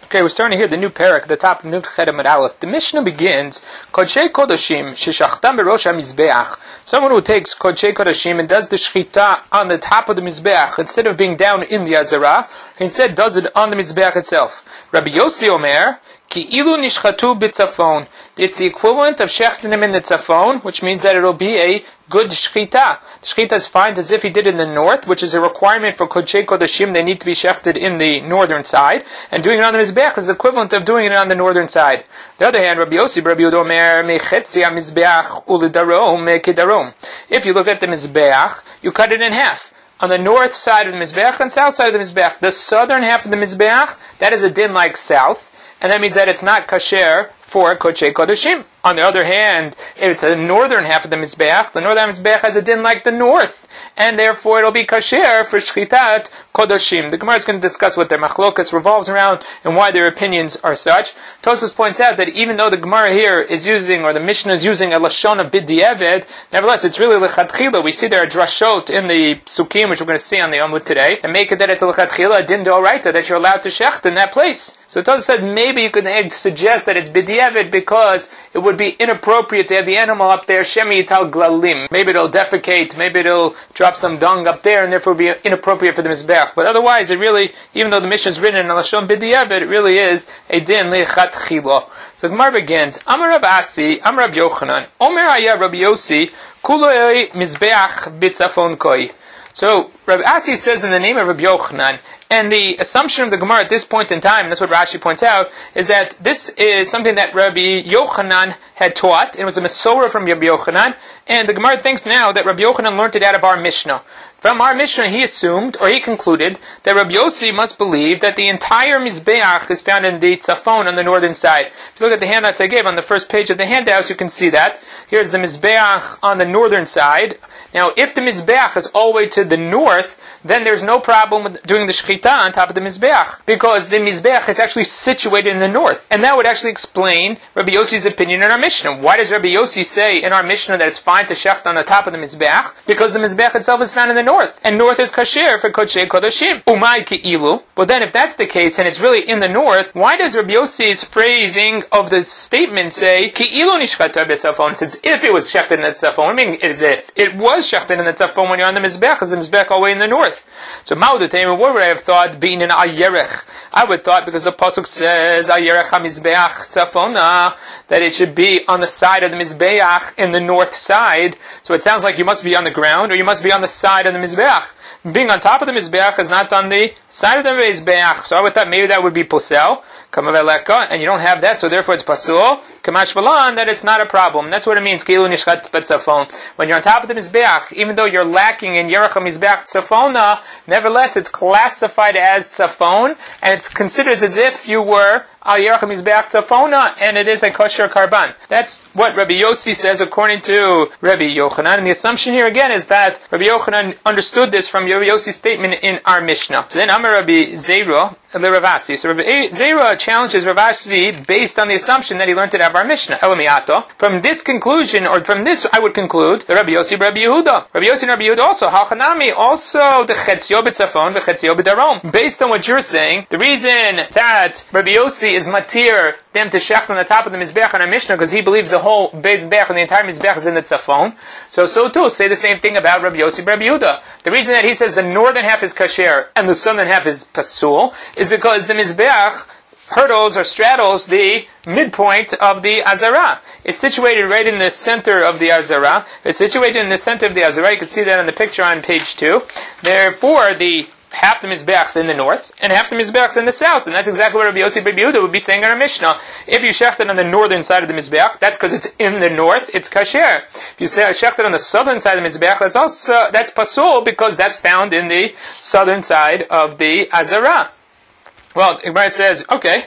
Okay, we're starting to hear the new parak at the top of Nun Chet Amud Aleph. The Mishnah begins, Kodshei Kodashim, Sheshachtam Berosh HaMizbeach. Someone who takes Kodshei Kodashim and does the Shechita on the top of the Mizbeach, instead of being down in the Azara, instead does it on the Mizbeach itself. Rabbi Yossi Omer, Ki ilu nishchatu b'tzafon. It's the equivalent of shechting them in the tzafon, which means that it'll be a good shechita. The shechita is fine as if he did it in the north, which is a requirement for Kodshei Kodashim. They need to be shechted in the northern side, and doing it on the Mizbeach is the equivalent of doing it on the northern side. On the other hand, Rabbi Yossi, Rabbi Yehuda Omer, mechetzi ha-mizbeach u'ledarom kedarom. If you look at the Mizbeach, you cut it in half. On the north side of the Mizbeach and south side of the Mizbeach. The southern half of the Mizbeach, that is a din like south, and that means that it's not kasher for Kodshei Kodashim. On the other hand, if it's the northern half of the Mizbeach has a din like the north, and therefore it'll be kasher for Shchitat Kodashim. The Gemara is going to discuss what their machlokas revolves around and why their opinions are such. Tosfos points out that even though the Gemara here is using, or the Mishnah is using a lashon of b'diavad, nevertheless it's really lechatchila. We see there are drashot in the Sukkim, which we're going to see on the Amud today, and make it that it's a lechatchila, a din d'oraita, that you're allowed to shecht in that place. So Tosfos said maybe you could suggest that it's b'diavad because it would be inappropriate to have the animal up there, shemi yital glalim. Maybe it'll defecate, maybe it'll drop some dung up there, and therefore be inappropriate for the Mizbeach. But otherwise, it really, even though the Mishnah is written in Lashon B'diavad, it really is a din lechatchila. So Gemara begins, Amar Rav Asi, Amar Rav Yochanan, Omer haya Rabbi Yossi, kuloi Mizbeach b'tzafon koi. So Rav Asi says in the name of Rabbi Yochanan, and the assumption of the Gemara at this point in time, and that's what Rashi points out, is that this is something that Rabbi Yochanan had taught. It was a Mesorah from Rabbi Yochanan, and the Gemara thinks now that Rabbi Yochanan learned it out of our Mishnah. From our Mishnah, he assumed, or he concluded, that Rabbi Yossi must believe that the entire Mizbeach is found in the Tzafon on the northern side. If you look at the handouts I gave on the first page of the handouts, you can see that. Here's the Mizbeach on the northern side. Now, if the Mizbeach is all the way to the north, then there's no problem with doing the Shechita on top of the Mizbeach, because the Mizbeach is actually situated in the north. And that would actually explain Rabbi Yossi's opinion in our Mishnah. Why does Rabbi Yossi say in our Mishnah that it's fine to shecht on the top of the Mizbeach? Because the Mizbeach itself is found in the north, and north is kasher for Kodshei Kodashim. Umay ke'ilu. Well then, if that's the case, and it's really in the north, why does Rabbi Yossi's phrasing of the statement say ke'ilu nishchata b'tzafon? It says if it was shechted in the tzafon. I mean, as if it was shechted in the tzafon when you're on the Mizbeach, because the Mizbeach all the way in the north. So Ma'udatayim, what would I have thought being an ayerech? I would thought, because the pasuk says ayerech ha-mizbeach tzafona, that it should be on the side of the Mizbeach in the north side. So it sounds like you must be on the ground, or you must be on the side of the Mizbeach. Being on top of the Mizbeach is not on the side of the Mizbeach. So I would thought maybe that would be posel, kamaveleka, and you don't have that, so therefore it's pasul, kamash balan, that it's not a problem. That's what it means, kilu nishchat b'tzafon. When you're on top of the Mizbeach, even though you're lacking in yerech ha-mizbeach tzafona, nevertheless it's classified as tzafon, and it's considered as if you were al yerech ha-mizbeach tzafona, and it is a kosher karban. That's what Rabbi Yossi says according to Rabbi Yochanan, and the assumption here again is that Rabbi Yochanan understood this from Rabbi Yossi's statement in our Mishnah. So then Amar Rabbi Zera, Rav Asi. So Rabbi Zera challenges Rav Asi based on the assumption that he learned it out of our Mishnah. Elamiato. From this conclusion, or from this, I would conclude that Rabbi Yossi, Rabbi Yehuda. Rabbi Yossi and Rabbi Yehuda also, Halchanami, also the Chetzio b'tzafon, the Chetzio b'darom. Based on what you're saying, the reason that Rabbi Yossi is matir them to shech on the top of the Mizbeach on our Mishnah, because he believes the whole Mizbeach and the entire Mizbeach is in the tzafon. So too, say the same thing about Rabbi Yossi, Rabbi Yehuda. The reason that he says the northern half is kasher and the southern half is pasul is because the Mizbeach hurdles or straddles the midpoint of the Azara. It's situated right in the center of the Azara. It's situated in the center of the Azara. You can see that on the picture on page 2. Therefore, half the Mizbeach's in the north, and half the Mizbeach's in the south, and that's exactly what Rabbi Yossi Rabbi Yehuda would be saying in our Mishnah. If you shechted on the northern side of the Mizbeach, that's because it's in the north, it's kasher. If you say shechted on the southern side of the Mizbeach, that's pasul, because that's found in the southern side of the Azara. Well, Gemara says, okay,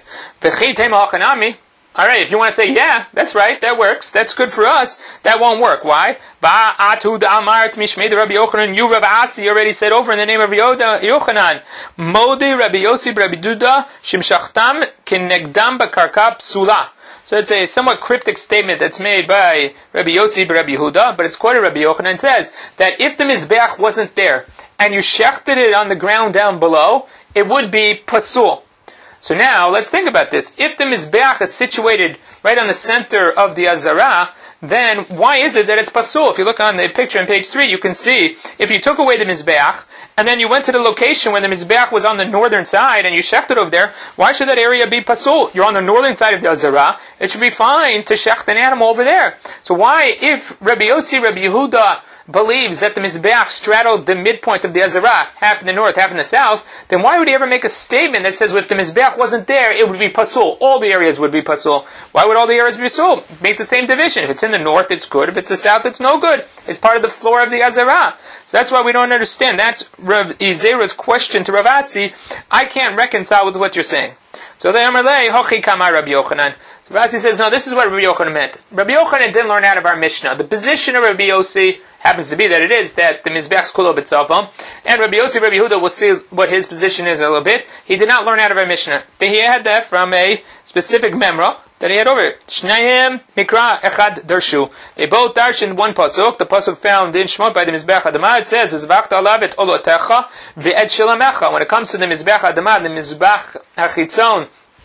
alright, if you want to say, yeah, that's right, that works, that's good for us, that won't work. Why? Rabbi Yochanan, you Rav Asi already said over in the name of Yochanan, Modi Rabbi Yossi Rabbi Duda, Shimshachtam Kinegdam Bakarka Psula. So it's a somewhat cryptic statement that's made by Rabbi Yossi Rabbi Yehuda, but it's quoted Rabbi Yochanan, and says that if the Mizbeach wasn't there, and you shechted it on the ground down below, it would be pasul. So now, let's think about this. If the Mizbeach is situated right on the center of the Azara, then why is it that it's pasul? If you look on the picture on page 3, you can see, if you took away the Mizbeach, and then you went to the location where the Mizbeach was on the northern side, and you shechted over there, why should that area be pasul? You're on the northern side of the Azara, it should be fine to shecht an animal over there. So why, if Rabbi Yossi, Rabbi Yehuda, believes that the Mizbeach straddled the midpoint of the Azara, half in the north, half in the south, then why would he ever make a statement that says if the Mizbeach wasn't there, it would be pasul? All the areas would be pasul. Why would all the areas be pasul? Make the same division. If it's in the north, it's good. If it's the south, it's no good. It's part of the floor of the Azara. So that's why we don't understand. That's Rav Izera's question to Rav Asi. I can't reconcile with what you're saying. So the Amalei, Hochi Kama Rabbi Yochanan. So Rav Asi says, no, this is what Rabbi Yochanan meant. Rabbi Yochanan didn't learn out of our Mishnah. The position of Rabbi Yossi happens to be that it is that the Mizbeach's kulo b'tzafon, and Rabbi Yossi, Rabbi Yehuda, will see what his position is a little bit. He did not learn out of our Mishnah. He had that from a specific memra that he had over. Shnayim mikra echad darshu. They both darshan one pasuk. The pasuk found in Shmot by the Mizbeach Adamah, it says, "Zvachta alav et olotecha ve'ed shilamecha." When it comes to the Mizbeach Adamah, the Mizbeach Hachitzon,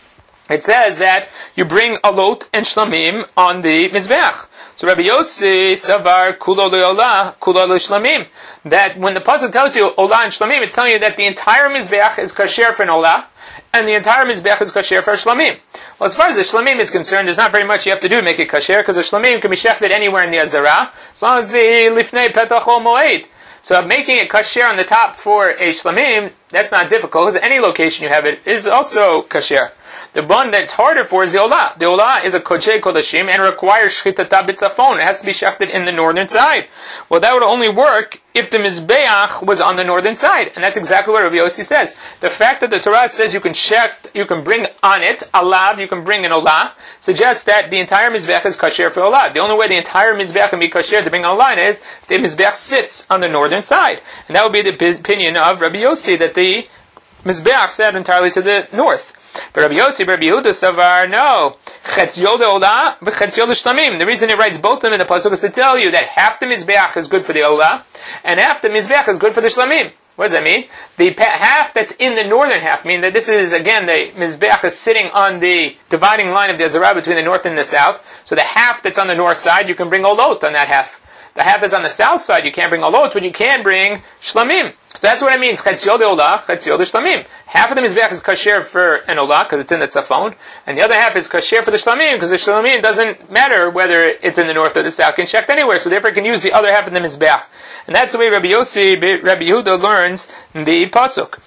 it says that you bring alot and shlamim on the Mizbeach. So Rabbi Yossi savar kulo le'olah, kulo le'shlamim. That when the pasuk tells you olah and shlamim, it's telling you that the entire Mizbeach is kasher for an olah, and the entire Mizbeach is kasher for a shlamim. Well, as far as the shlamim is concerned, there's not very much you have to do to make it kasher, because the shlamim can be shechted anywhere in the Azara, as long as the lifnei petach ol moed. So making it kasher on the top for a shlamim, that's not difficult, because any location you have it is also kasher. The one that's harder for is the olah. The olah is a kodshei kodashim and requires shchitata b'tzafon. It has to be shechted in the northern side. Well, that would only work if the Mizbeach was on the northern side. And that's exactly what Rabbi Yossi says. The fact that the Torah says you can bring on it, alav, you can bring an olah, suggests that the entire Mizbeach is kasher for olah. The only way the entire Mizbeach can be kasher to bring an olah is if the Mizbeach sits on the northern side. And that would be the opinion of Rabbi Yossi, that the Mizbeach sat entirely to the north. But Rabbi Yossi, Rabbi Yehuda, Savar, no. Chetzio le'olah, v'chetzio le'shlamim. The reason he writes both of them in the pasuk is to tell you that half the Mizbeach is good for the olah, and half the Mizbeach is good for the shlamim. What does that mean? The half that's in the northern half, meaning that this is, again, the Mizbeach is sitting on the dividing line of the Azara between the north and the south. So the half that's on the north side, you can bring olot on that half. The half that's on the south side, you can't bring olot, but you can bring shlamim. So that's what it means. Chetzio le'olah, chetzio le'shlamim. Half of the Mizbeach is kasher for an olah, because it's in the tzafon, and the other half is kasher for the shlamim, because the shlamim doesn't matter whether it's in the north or the south, can shecht anywhere, so therefore it can use the other half of the Mizbeach. And that's the way Rabbi Yossi, Rabbi Yehuda learns the pasuk.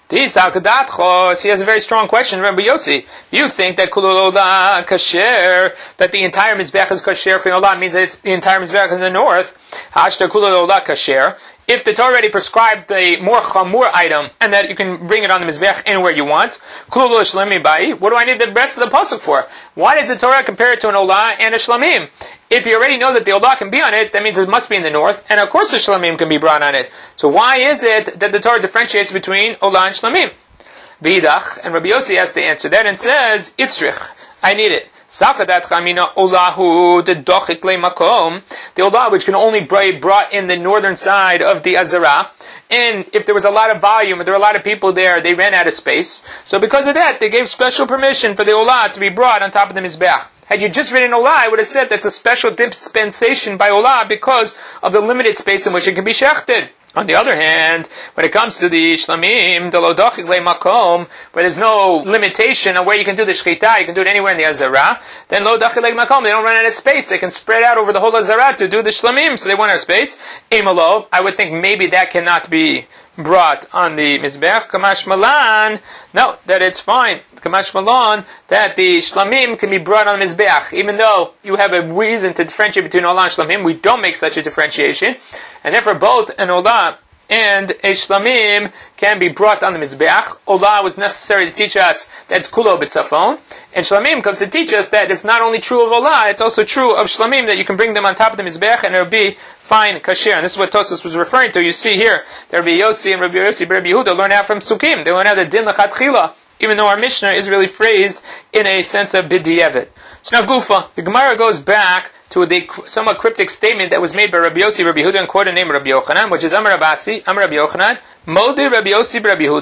He has a very strong question, Rabbi Yossi. You think that kulul olah kasher, that the entire Mizbeach is kasher for an olah, means that it's the entire Mizbeach in the north. Hashta kulul olah kasher. If the Torah already prescribed the more chamur item, and that you can bring it on the Mizbeach anywhere you want, what do I need the rest of the pasuk for? Why does the Torah compare it to an olah and a shlamim? If you already know that the olah can be on it, that means it must be in the north, and of course the shlamim can be brought on it. So why is it that the Torah differentiates between olah and shlamim? V'idach, and Rabbi Yossi has to answer that and says, Itzrich, I need it. Sakadat chamina olahu the dochik le makom, the olah which can only be brought in the northern side of the Azara, and if there was a lot of volume, if there were a lot of people there, they ran out of space. So because of that, they gave special permission for the olah to be brought on top of the Mizbeach. Had you just written olah, I would have said that's a special dispensation by olah because of the limited space in which it can be shechted. On the other hand, when it comes to the shlamim, the lodachik le makom, where there's no limitation on where you can do the shchita, you can do it anywhere in the Azara, then lodachik le makom, they don't run out of space. They can spread out over the whole Azara to do the shlamim, so they want our space. Imalo, I would think maybe that cannot be brought on the Mizbeach. Kamash Malan, no, that it's fine. Kamash Malan, that the shlamim can be brought on the Mizbeach. Even though you have a reason to differentiate between olah and shlamim, we don't make such a differentiation. And therefore both an olah and a shlamim can be brought on the Mizbeach. Olah was necessary to teach us that it's kulo b'tzafon. And shlamim comes to teach us that it's not only true of olah, it's also true of shlamim, that you can bring them on top of the Mizbeach and it'll be fine kasher. And this is what Tosfos was referring to. You see here, that Rabbi Yossi and Rabbi Yossi, Rabbi Yehuda learn out from Sukkim. They learn out the din l'chatchila, even though our Mishnah is really phrased in a sense of b'di'evet. So now Gufa, the Gemara goes back to the somewhat cryptic statement that was made by Rabbi Yossi, Rabbi Yehuda, and quoted named Rabbi Yochanan, which is Amar Abasi, Amar Rabbi Yochanan, Modi Rabbi Yossi, Rabbi Yehuda,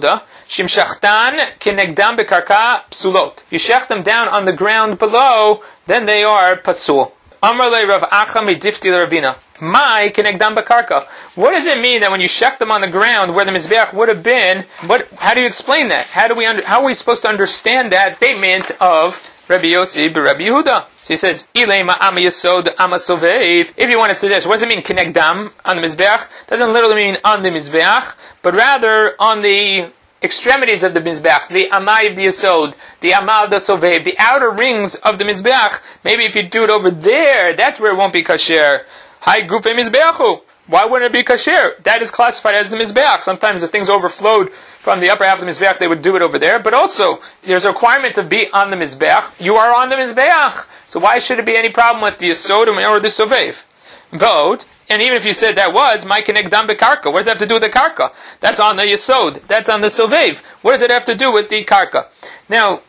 Shimshachtan kinegdam bekarka psulot. You shech them down on the ground below, then they are pasul. Amar le Rav Acha midifti l'Ravina. Mai kinegdam bekarka. What does it mean that when you shech them on the ground where the mizbeach would have been? How do you explain that? How are we supposed to understand that statement of Rabbi Yossi b'Rabbi Yehuda? So he says, Ilema ama yesod ama sovev. If you want to suggest, what does it mean kinegdam on the mizbeach? Doesn't literally mean on the mizbeach, but rather on the extremities of the mizbeach, the amai of the yesod, the amal of the sovev, the outer rings of the mizbeach. Maybe if you do it over there, that's where it won't be kasher. Hai gufe mizbeachu. Why wouldn't it be kasher? That is classified as the mizbeach. Sometimes the things overflowed from the upper half of the mizbeach, they would do it over there. But also, there's a requirement to be on the mizbeach. You are on the mizbeach. So why should it be any problem with the yesod or the sovev? Vote. And even if you said that was, my kinegdam bekarka, what does that have to do with the karka? That's on the yesod. That's on the sovev. What does it have to do with the karka? Now,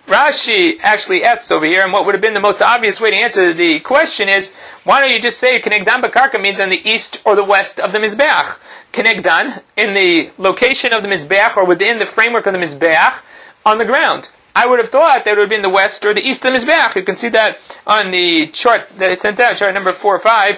Rashi actually asks over here, and what would have been the most obvious way to answer the question is, why don't you just say kinegdan bekarka means on the east or the west of the mizbeach? Kinegdan, in the location of the mizbeach or within the framework of the mizbeach, on the ground. I would have thought that it would have been the west or the east of the mizbeach. You can see that on the chart that I sent out, chart number 4 or 5.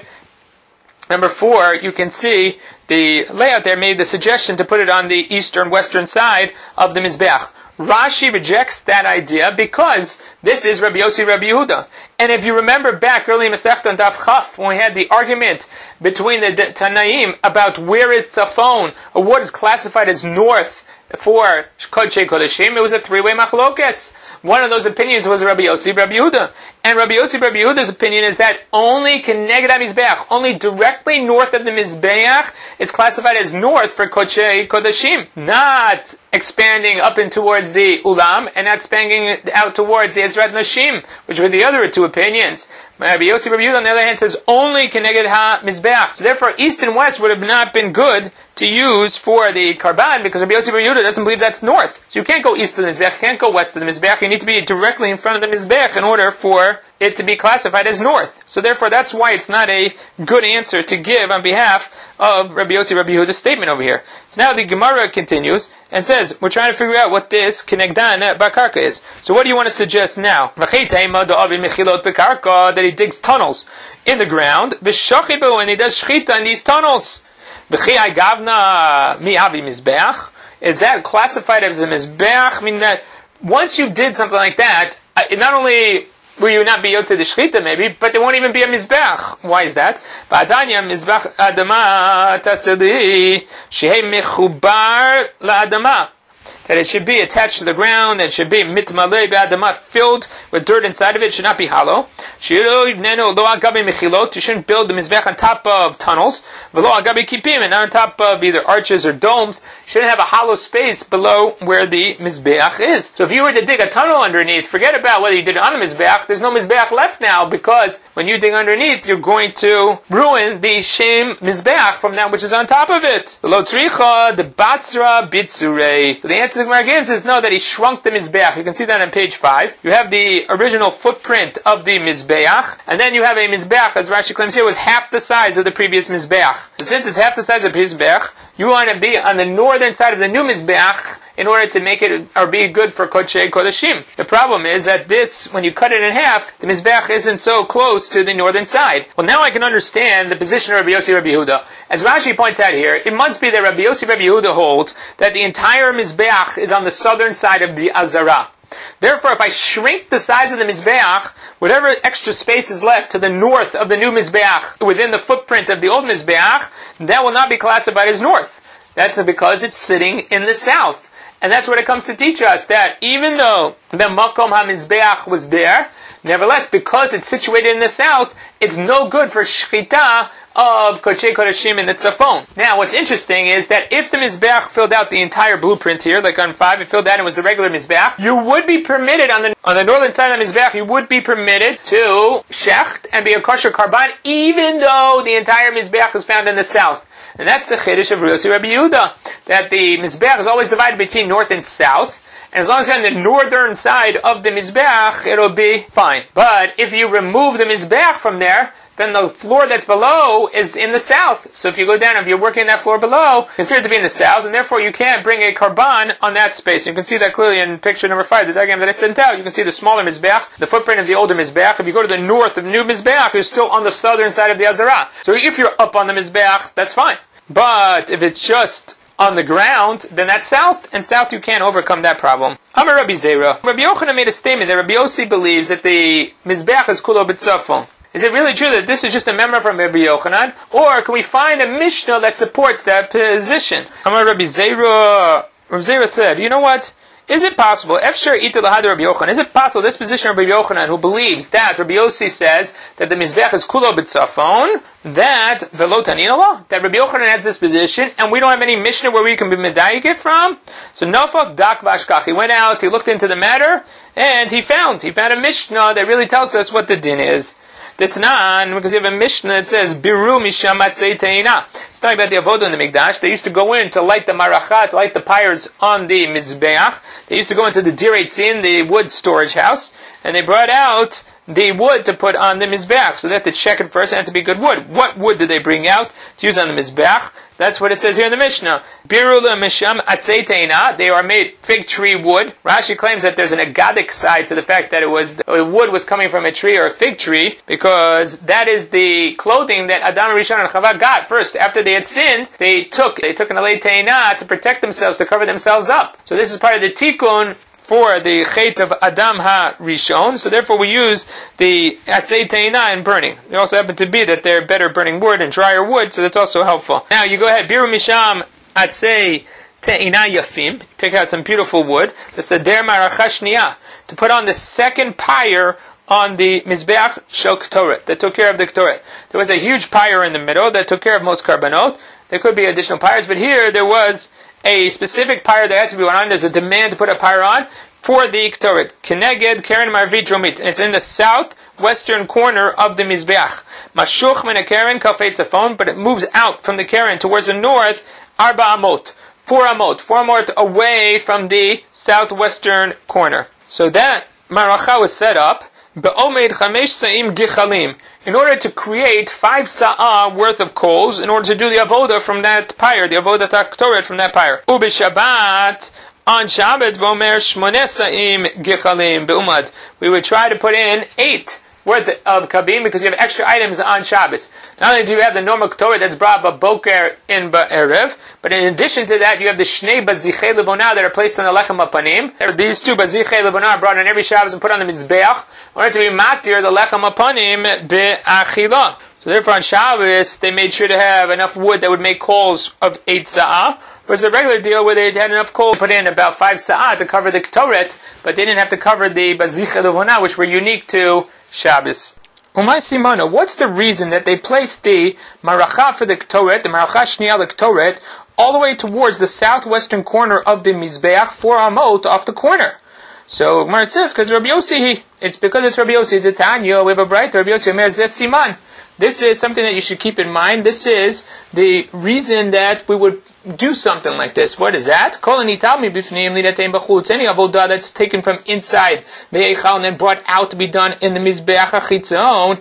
Number 4, you can see the layout there made the suggestion to put it on the eastern western side of the mizbeach. Rashi rejects that idea because this is Rabbi Yossi Rabbi Yehuda. And if you remember back early in Masechta and Daf Chaf, when we had the argument between the Tanaim about where is Tzafon, or what is classified as north for Kodshei Kodashim, it was a three-way machlokes. One of those opinions was Rabbi Yossi Rabbi Yehuda. And Rabbi Yossi Rabbi Yehuda's opinion is that only Keneged HaMizbeach, only directly north of the Mizbeach, is classified as north for Kodshei Kodashim. Not expanding up and towards the Ulam, and not expanding out towards the Ezrat Nashim, which were the other two opinions. Rabbi Yossi Rabbi Yehuda, on the other hand, says only Keneged HaMizbeach. So therefore, east and west would have not been good to use for the Karban, because Rabbi Yossi Rabbi Yehuda doesn't believe that's north. So you can't go east of the Mizbeach, you can't go west of the Mizbeach, you need to be directly in front of the Mizbeach in order for it to be classified as north. So therefore, that's why it's not a good answer to give on behalf of Rabbi Yossi Rabbi Yehuda's statement over here. So now the Gemara continues and says, we're trying to figure out what this Kenegdan Bakarka is. So what do you want to suggest now? That he digs tunnels in the ground, and he does shchita in these tunnels. Is that classified as a mizbeach? I mean that once you did something like that, not only will you not be yotze the shchita maybe, but there won't even be a mizbeach. Why is that? Ba'adanya mizbeach adama tasedi shehei mechubar la'adama. That it should be attached to the ground, and it should be mitmalei ba'adama, filled with dirt inside of it, it should not be hollow. You shouldn't build the mizbech on top of tunnels, and not on top of either arches or domes. You shouldn't have a hollow space below where the mizbeach is. So if you were to dig a tunnel underneath, forget about whether you did it on the mizbeach, there's no mizbeach left now, because when you dig underneath, you're going to ruin the shem mizbeach from that which is on top of it. The lo tzricha, the batzra bitzurei. So the answer the Gemara gives is no, that he shrunk the mizbeach. You can see that on page 5. You have the original footprint of the mizbeach, and then you have a mizbeach, as Rashi claims here, was half the size of the previous mizbeach. So since it's half the size of the mizbeach, you want to be on the northern side of the new mizbeach in order to make it or be good for Kodshei Kodashim. The problem is that this, when you cut it in half, the mizbeach isn't so close to the northern side. Well, now I can understand the position of Rabbi Yossi Rabbi Yehuda. As Rashi points out here, it must be that Rabbi Yossi Rabbi Yehuda holds that the entire mizbeach is on the southern side of the Azara. Therefore, if I shrink the size of the mizbeach, whatever extra space is left to the north of the new mizbeach within the footprint of the old mizbeach, that will not be classified as north. That's because it's sitting in the south. And that's what it comes to teach us, that even though the Makom HaMizbeach was there, nevertheless, because it's situated in the south, it's no good for shchita of Kodshei Kodashim in the Tzafon. Now, what's interesting is that if the Mizbeach filled out the entire blueprint here, like on 5, it filled out and was the regular Mizbeach, you would be permitted, on the northern side of the Mizbeach, you would be permitted to shecht and be a kosher karban, even though the entire Mizbeach is found in the south. And that's the chiddush of Rabbi Yossi Rabbi Yehuda, that the Mizbeach is always divided between north and south, And as long as you're on the northern side of the Mizbeach, it'll be fine. But if you remove the Mizbeach from there, then the floor that's below is in the south. So if you go down, if you're working that floor below, consider it to be in the south, and therefore you can't bring a karban on that space. You can see that clearly in picture number 5, the diagram that I sent out. You can see the smaller Mizbeach, the footprint of the older Mizbeach. If you go to the north of new Mizbeach, you're still on the southern side of the Azara. So if you're up on the Mizbeach, that's fine. But if it's just on the ground, then that's south, and south you can't overcome that problem. Amar Rabbi Zera. Rabbi Yochanan made a statement that Rabbi Yossi believes that the Mizbeach is kulo b'tzafon. Is it really true that this is just a memra from Rabbi Yochanan? Or can we find a Mishnah that supports that position? Amar Rabbi Zera. Rabbi Zera said, you know what? Is it possible, Efshar ita lahad Rabbi Yochanan, is it possible this position of Rabbi Yochanan, who believes that Rabbi Yossi says that the Mizbeach is kulo b'tzafon, that velo tanin law, that Rabbi Yochanan has this position, and we don't have any Mishnah where we can be medayik it from? So Nofak dak vashkach, he went out, he looked into the matter, and he found a Mishnah that really tells us what the din is. Ditnan, because you have a Mishnah that says, Biru misham atzei teina. It's talking about the avodah in the Mikdash. They used to go in to light the marachat, to light the pyres on the Mizbeach. They used to go into the Direi Tzin, the wood storage house, and they brought out the wood to put on the Mizbeach. So they have to check it first, it had to be good wood. What wood did they bring out to use on the Mizbeach? So that's what it says here in the Mishnah. Biru misham atzei teina. They are made fig tree wood. Rashi claims that there's an agadic side to the fact that wood was coming from a tree or a fig tree, because that is the clothing that Adam, Rishon, and Chava got first. After they had sinned, they took an alei teina to protect themselves, to cover themselves up. So this is part of the tikkun for the chet of Adam ha-Rishon, so therefore we use the atzei teina in burning. It also happen to be that they're better burning wood and drier wood, so that's also helpful. Now you go ahead, biru misham atzei teina yafim, pick out some beautiful wood, the seder maracha shniya, to put on the second pyre on the Mizbeach shel Ketoret, that took care of the Ketoret. There was a huge pyre in the middle that took care of most karbanot. There could be additional pyres, but here there was a specific pyre that had to be on. There's a demand to put a pyre on for the Ketoret. Keneged Keren Marvit Dromit. And it's in the southwestern corner of the Mizbeach. Mashuch min Keren Kafei Tzafon, but it moves out from the Keren towards the north, Arba Amot. 4 amot away from the southwestern corner. So that Maracha was set up Be'omed 5 sa'im gichalim, in order to create 5 sa'ah worth of coals, in order to do the avodah from that pyre, the avodah taktoret from that pyre. Ubi Shabbat, on Shabbat, Vomer 8 sa'im gichalim be'umad. We would try to put in 8 worth of kabim, because you have extra items on Shabbos. Not only do you have the normal Ketoret that's brought b'boker in ba'erev, but in addition to that, you have the Shnei Bazichei Lebonah that are placed on the Lechem Apanim. These 2 Bazichei Lebonah are brought on every Shabbos and put on the Mizbeach, in order to be matir the Lechem Apanim be'achila. So therefore on Shabbos, they made sure to have enough wood that would make coals of 8 sa'ah, whereas the regular deal where they had enough coal to put in about 5 sa'ah to cover the Ketoret, but they didn't have to cover the Bazichei Lebonah, which were unique to Shabbos. Umay Simona, what's the reason that they placed the Maracha for the Ketoret, the Maracha Shniya the Ketoret, all the way towards the southwestern corner of the Mizbeach, 4 amot off the corner? So Gemara says, because Rabbi Yossi, it's because it's Rabbi Yossi, the Tanya, we have a bright Rabbi Yossi, Omer Zeh Siman. This is something that you should keep in mind. This is the reason that we would do something like this. What is that? Any avodah that's taken from inside the Eichal and then brought out to be done in the Mizbeach HaChitzon,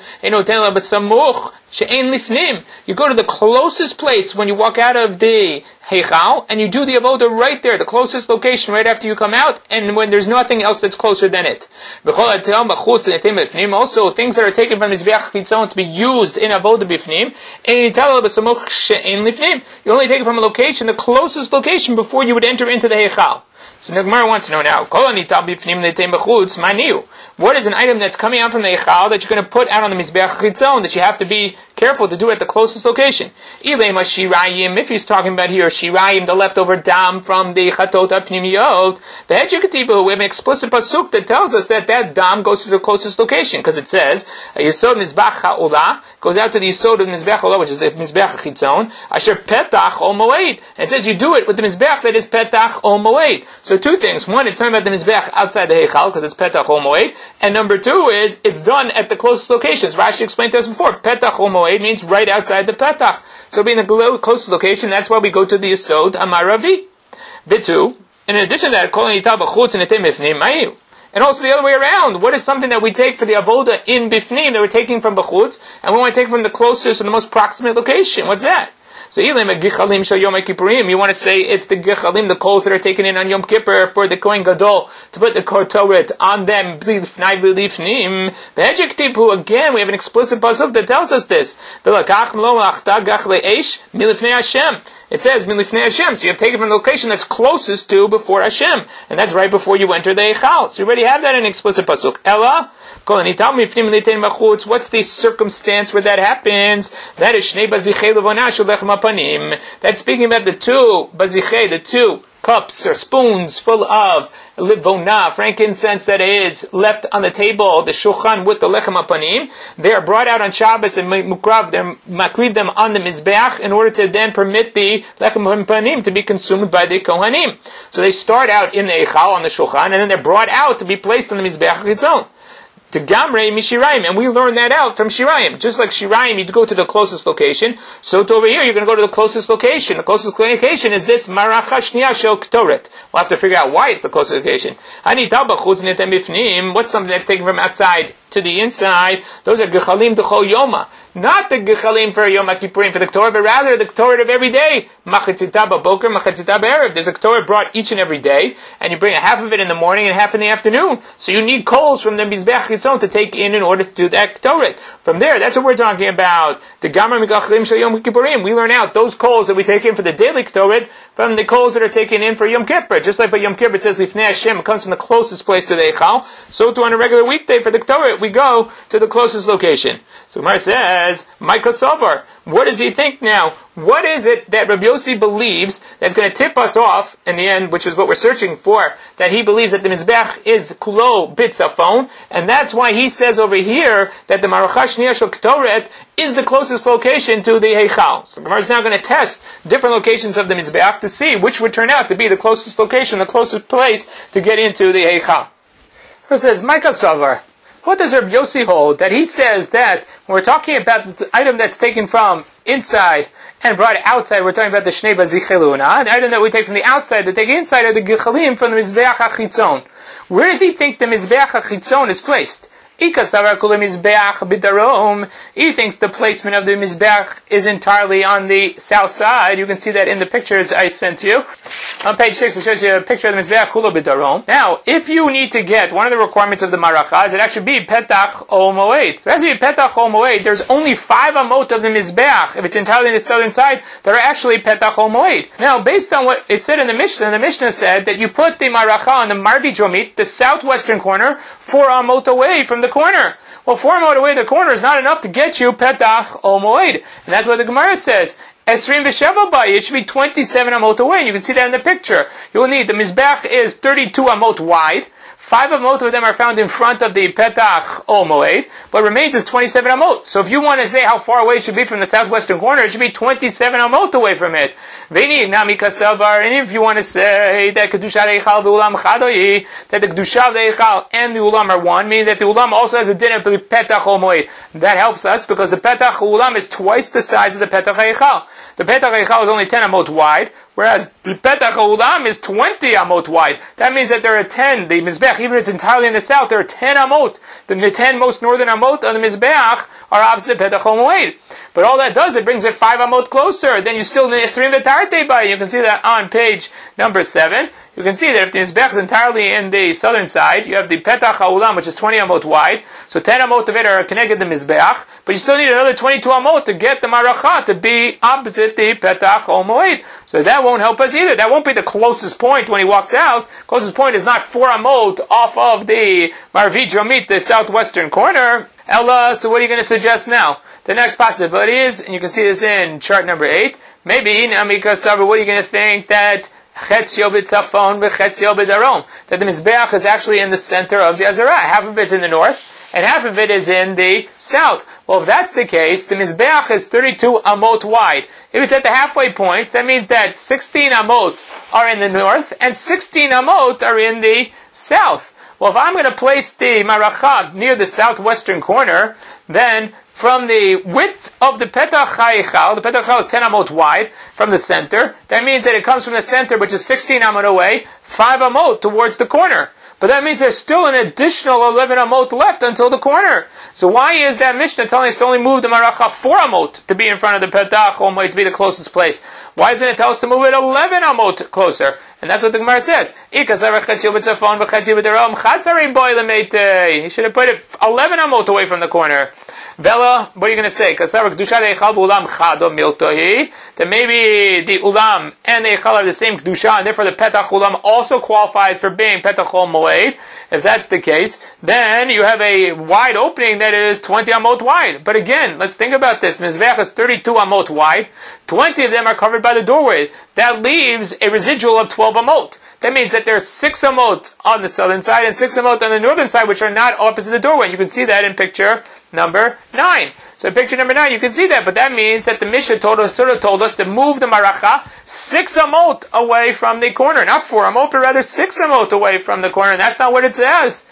you go to the closest place when you walk out of the Heichal, and you do the avodah right there, the closest location right after you come out, and when there's nothing else that's closer than it. Also, things that are taken from Mizbeach HaChitzon to be used in avodah bifnim, you only take it from a location, the closest location, before you would enter into the Heichal. So the Gemara wants to know now, what is an item that's coming out from the Eichal that you're going to put out on the Mizbeach HaChitzon that you have to be careful to do at the closest location? If he's talking about here, Shirayim, the leftover dam from the Chatot HaPnimiyot, we have an explicit pasuk that tells us that dam goes to the closest location, because it says, Yisod Mizbeach HaOlah goes out to the Yisod of Mizbeach HaOlah, which is the Mizbeach HaChitzon, Asher Petach Ol Moed. And it says you do it with the Mizbeach that is Petach Ol Moed. So 2 things. One, it's talking about the Mizbeach outside the Heichal, because it's Petach Ol Moed. And number 2 is, it's done at the closest locations. Rashi explained to us before, Petach Ol Moed means right outside the Petach. So being the closest location, that's why we go to the Yisod Amaravi. Vitu, And in addition to that, kol nita b'chutz netei bifnim mayu. And also the other way around. What is something that we take for the avoda in bifnim that we're taking from b'chutz, and we want to take from the closest and the most proximate location? What's that? So Ilim a gichalim shel Yom Kippurim. You want to say it's the gichalim, the coals that are taken in on Yom Kippur for the Kohen Gadol to put the Kotoret on them. B'lifnai b'lifnim. V'hejektipu, again, we have an explicit pasuk that tells us this. V'lakach mlo achta gach le'esh milifnei Hashem. It says milifnei Hashem. So you have taken from the location that's closest to before Hashem, and that's right before you enter the Eichal. So you already have that in an explicit pasuk. Ella. What's the circumstance where that happens? That is Shnei Bazichei Levona Shel Lechem HaPanim. That's speaking about the two Bazichei, the two cups or spoons full of Livona, frankincense that is left on the table, the Shulchan with the Lechem HaPanim. They are brought out on Shabbos and makriv them on the Mizbeach in order to then permit the Lechem HaPanim to be consumed by the Kohanim. So they start out in the Eichal on the Shulchan, and then they're brought out to be placed on the Mizbeach Chitzon. To Gamrei Mishirayim, and we learn that out from Shirayim. Just like Shirayim, you go to the closest location, so to over here, you're going to go to the closest location. The closest location is this Maracha Shniya Shel Ktoret. We'll have to figure out why it's the closest location. What's something that's taken from outside to the inside? Those are Gechalim D'chol Yoma. Not the Gechalim for Yom Kippurim for the Torah, but rather the Torah of every day. Machatzita b'boker, machatzita b'erev. There's a Torah brought each and every day, and you bring a half of it in the morning and half in the afternoon. So you need coals from the Mizbeach Chitzon to take in order to do that Torah. From there, that's what we're talking about. The Gamar Megachalim Shel Yom Kippurim. We learn out those coals that we take in for the daily Torah from the coals that are taken in for Yom Kippur. Just like by Yom Kippur it says Lifnei Hashem, it comes from the closest place to the Eichal. So too on a regular weekday for the Torah, we go to the closest location. So Gemara says, Micah Sovar, what does he think now? What is it that Rabbi Yossi believes that's going to tip us off in the end, which is what we're searching for, that he believes that the Mizbeach is Kulo Bitzafon, and that's why he says over here that the Maracha Shniya Shel Ktoret is the closest location to the Heichal. So the Gemara is now going to test different locations of the Mizbeach to see which would turn out to be the closest location, the closest place to get into the Heichal. It says, Micah Savar, what does Rabbi Yossi hold? That he says that when we're talking about the item that's taken from inside and brought outside, we're talking about the Shnei Bazichei Levona. The item that we take from the outside, to take inside, are the Gechalim from the Mizbeach HaChitzon. Where does he think the Mizbeach HaChitzon is placed? He thinks the placement of the Mizbeach is entirely on the south side. You can see that in the pictures I sent you. On page 6, it shows you a picture of the Mizbeach Kulo B'Darom. Now, if you need to get one of the requirements of the Maracha, it actually be Petach Ol Moed. If it has to be Petach Ol Moed, there's only 5 amot of the Mizbeach. If it's entirely on the southern side, that are actually Petach Ol Moed. Now, based on what it said in the Mishnah said that you put the Maracha on the Marvi Jomit, the southwestern corner, 4 amot away from the corner. Well, 4 amot away the corner is not enough to get you Petach Ol Moed. And that's what the Gemara says. Esrim v'sheva bay, it should be 27 amot away. You can see that in the picture. You will need, the Mizbeach is 32 amot wide. 5 amot of them are found in front of the Petach Ol Moed, but remains is 27 amot. So if you want to say how far away it should be from the southwestern corner, it should be 27 amot away from it. V'ini nami kasavar, and if you want to say that Kedusha Eichal v'ulam chadoi, that the Kedusha Eichal and the ulam are one, meaning that the ulam also has a din of Petach Ol Moed. That helps us because the Petach ulam is twice the size of the Petach Eichal. The Petach Eichal is only 10 amot wide, whereas the Petach Ulam is 20 amot wide. That means that there are 10, the Mizbeach, even if it's entirely in the south, there are 10 amot. The 10 most northern amot on the Mizbeach are opposite Petach Moed. But all that does, it brings it 5 amot closer. Then you still need Esrim v'Tarte by. You can see that on page number 7. You can see that if the Mizbeach is entirely in the southern side, you have the Petach HaUlam, which is 20 amot wide. So 10 amot of it are connected to the Mizbeach. But you still need another 22 amot to get the Maracha to be opposite the Petach Ol Moed. So that won't help us either. That won't be the closest point when he walks out. Closest point is not 4 amot off of the Marvi Jomit, the southwestern corner. Ella, so what are you going to suggest now? The next possibility is, and you can see this in chart number 8, maybe, Namika Sabra, what are you going to think that Chetzio b'tzafon v'chetzio b'darom, that the Mizbeach is actually in the center of the Azarah. Half of it's in the north, and half of it is in the south. Well, if that's the case, the Mizbeach is 32 amot wide. If it's at the halfway point, that means that 16 amot are in the north, and 16 amot are in the south. Well, if I'm going to place the maracha near the southwestern corner, then from the width of the Petach HaEichal, the Petach HaEichal is 10 amot wide from the center. That means that it comes from the center, which is 16 amot away, 5 amot towards the corner. But that means there's still an additional 11 amot left until the corner. So why is that Mishnah telling us to only move the maracha 4 amot to be in front of the Petach HaEichal, to be the closest place? Why doesn't it tell us to move it 11 amot closer? And that's what the Gemara says. He should have put it 11 amot away from the corner. Vela, what are you going to say? That maybe the ulam and the eichal are the same kedusha, and therefore the petach ulam also qualifies for being petach ol moed. If that's the case, then you have a wide opening that is 20 amot wide. But again, let's think about this. Mizbeach is 32 amot wide. 20 of them are covered by the doorway. That leaves a residual of 12 amot. That means that there are 6 amot on the southern side and 6 amot on the northern side, which are not opposite the doorway. You can see that in picture number 9. So in picture number 9, you can see that, but that means that the Mishnah told us to move the maracha 6 amot away from the corner. Not 4 amot, but rather 6 amot away from the corner, and that's not what it says.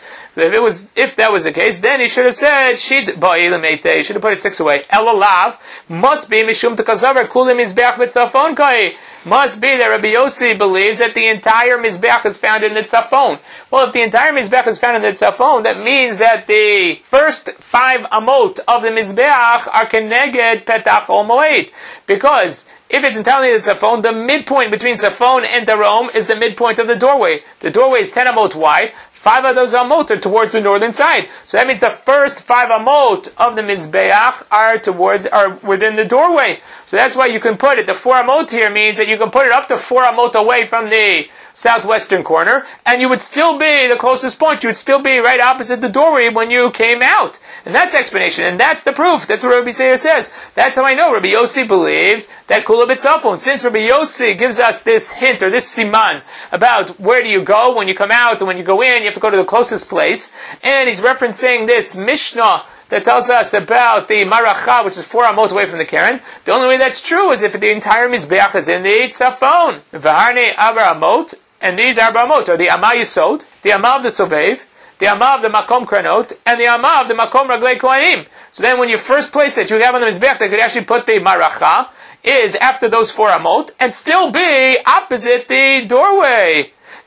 If that was the case, then he should have said, Shid ba'ilamete, he should have put it 6 away. Elalav must be Mishum Tekazavar Kulim Mizbeach B'Tzafon Kai. Must be that Rabbi Yossi believes that the entire Mizbeach is found in the Tzafon. Well, if the entire Mizbeach is found in the Tzafon, that means that the first 5 amot of the Mizbeach are Keneged Petach Ol Moed. Because if it's entirely the Tzafon, the midpoint between Tzafon and Darom is the midpoint of the doorway. The doorway is 10 amot wide. 5 of those amot are towards the northern side. So that means the first 5 amot of the Mizbeach are within the doorway. So that's why you can put it. The 4 amot here means that you can put it up to 4 amot away from the southwestern corner, and you would still be the closest point. You would still be right opposite the doorway when you came out. And that's the explanation, and that's the proof. That's what Rabbi Seir says. That's how I know Rabbi Yossi believes that Kula B'Tzafon. Since Rabbi Yossi gives us this hint, or this siman, about where do you go when you come out, and when you go in, you have to go to the closest place, and he's referencing this Mishnah that tells us about the maracha, which is 4 amot away from the Keren. The only way that's true is if the entire Mizbeach is in the Tzafon. V'harne Abra Amot, and these Abra Amot are the Amma Yisod, the Amma of the Sovev, the Amma of the Makom Kranot, and the Amma of the Makom Raglei Kohanim. So then when you first place that you have on the Mizbeach that could actually put the maracha is after those 4 amot, and still be opposite the doorway.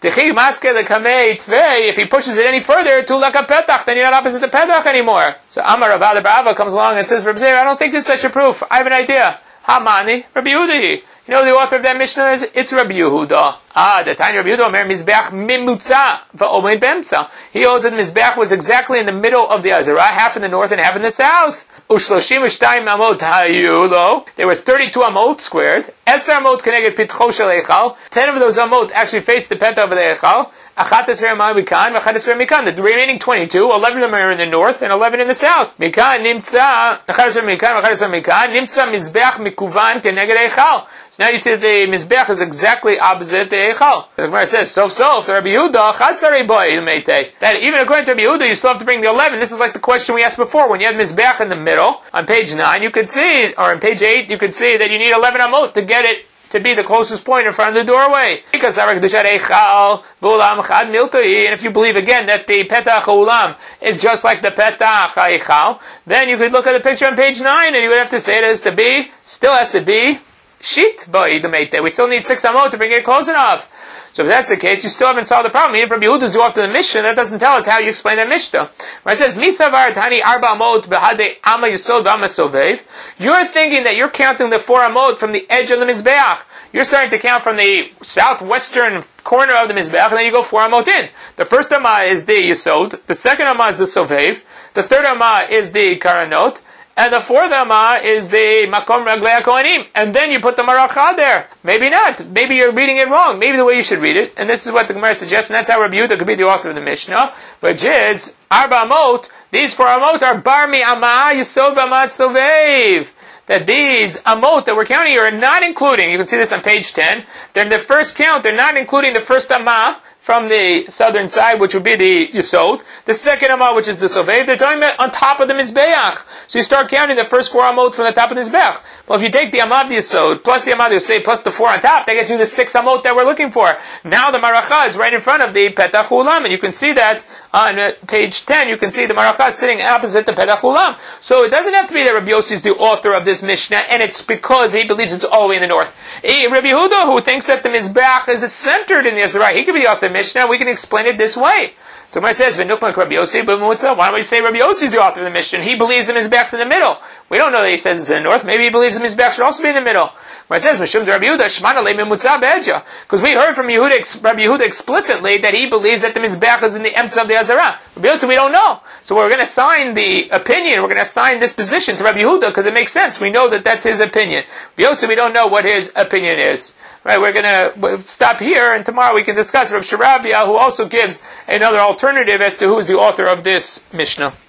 If he pushes it any further to like a petach, then you're not opposite the petach anymore. So Amar Rav Abba comes along and says, Rabbi Zeir, I don't think there's such a proof. I have an idea. Hamani, Rabbi Yehuda. You know who the author of that Mishnah is? It's Rabbi Yehuda. The tiny Rabbi Yehuda, Omer Mizbeach Mimutza va'omed b'emtza. He holds that Mizbeach was exactly in the middle of the Azara, half in the north and half in the south. Ushloshim ushtayim amot hayu lo. There was 32 amot squared. Eser amot keneged pitcho shel eichal. 10 of those amot actually faced the petah of the eichal. The remaining 22, 11 of them are in the north and 11 in the south. So now you see that the Mizbeach is exactly opposite the Eichal. The Gemara says, the Rabbi Yehuda, that even according to Rabbi Yehuda, you still have to bring the 11. This is like the question we asked before. When you have Mizbeach in the middle, on page 9, you could see, or on page 8, you could see that you need 11 amot to get it to be the closest point in front of the doorway. And if you believe again that the Petach Ulam is just like the Petach HaEichal, then you could look at the picture on page 9 and you would have to say it has to be, still has to be, Shit ba'idamete. We still need 6 amot to bring it close enough. So if that's the case, you still haven't solved the problem. Even from Yehuda's do after the Mishnah, that doesn't tell us how you explain that Mishnah. Where it says, Misavar tani arba amot behade ama yisod v'ama sovev. You're thinking that you're counting the 4 amot from the edge of the Mizbeach. You're starting to count from the southwestern corner of the Mizbeach, and then you go 4 amot in. The first amma is the yisod, the second amma is the sovev, the third amma is the karanot, and the 4th amma is the makom raglei kohanim. And then you put the maracha there. Maybe not. Maybe you're reading it wrong. Maybe the way you should read it. And this is what the Gemara suggests, and that's how Rabbi Yehuda could be the author of the Mishnah, which is, Arba amot, these 4 amot are bar mi amma yisod v'amat sovev. That these amot that we're counting here are not including, you can see this on page 10, they're in the first count, they're not including the first amma from the southern side, which would be the Yisod. The second Amah, which is the Sovev, they're talking about on top of the Mizbeach. So you start counting the first 4 Amot from the top of the Mizbeach. Well, if you take the Amah of the Yisod, plus the Amah of the Yisod, plus the 4 on top, that gets you the 6 Amot that we're looking for. Now the Maracha is right in front of the Petach Ulam, and you can see that on page 10, you can see the Maracha sitting opposite the Petach Ulam. So it doesn't have to be that Rabbi Yossi is the author of this Mishnah, and it's because he believes it's all the way in the north. Rabbi Yehuda, who thinks that the Mizbeach is centered in the Azarah, he could be the author of the Mishnah. We can explain it this way. Somebody says, "V'nukman Rabbi Yossi b'mutza." Why don't we say Rabbi Yossi is the author of the Mishnah? He believes the Mizbeach's in the middle. We don't know that he says it's in the north. Maybe he believes the Mizbeach should also be in the middle. When it says Mishum Rabbi Yehuda, Shmana le mimutza be'edja, because we heard from Rabbi Yehuda explicitly that he believes that the Mizbeach is in the Emtza of the Azarah. Rabbi Yossi, we don't know. So we're going to assign the opinion. We're going to assign this position to Rabbi Yehuda because it makes sense. We know that that's his opinion. Rabbi Yossi, we don't know what his opinion is. Right? We're going to stop here, and tomorrow we can discuss Rav Shirabia, who also gives another alternative as to who is the author of this Mishnah.